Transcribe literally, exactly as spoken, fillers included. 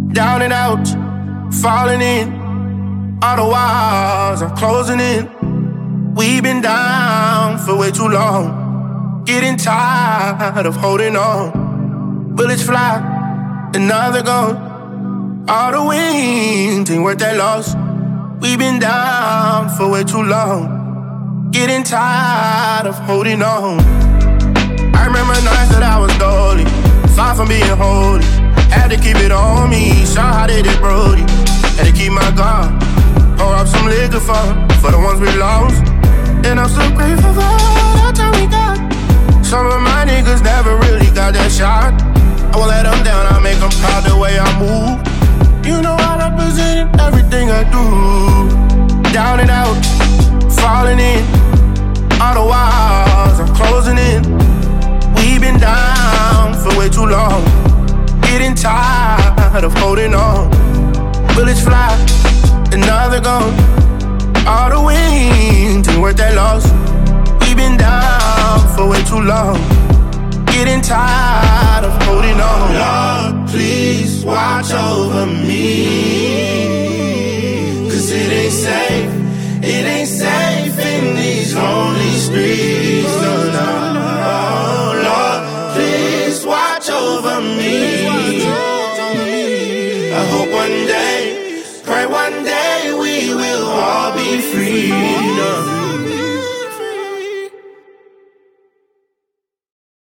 Down and out, falling in. All the walls are closing in. We've been down for way too long. Getting tired of holding on. Bullets fly, another gone. All the wings ain't worth that loss. We've been down for way too long. Getting tired of holding on. I remember nights that I was dolly, far from being holy. Had to keep it on me, saw how they did Brody. Had to keep my guard, pour up some liquor for, for the ones we lost. And I'm so grateful for all the time we got. Some of my niggas never really got that shot. I won't let them down, I make them proud the way I move. You know I represent everything I do. Down and out, falling in. All the walls are closing in. We've been down for way too long. Getting tired of holding on. Bullets fly, another gone. All the wings ain't worth that loss. We've been down for way too long. Getting tired of holding on. Lord, please watch over me, 'cause it ain't safe, it ain't safe in these lonely streets. No, no. Oh, Lord, please watch over me. I hope one day, pray one day we will all be free. No.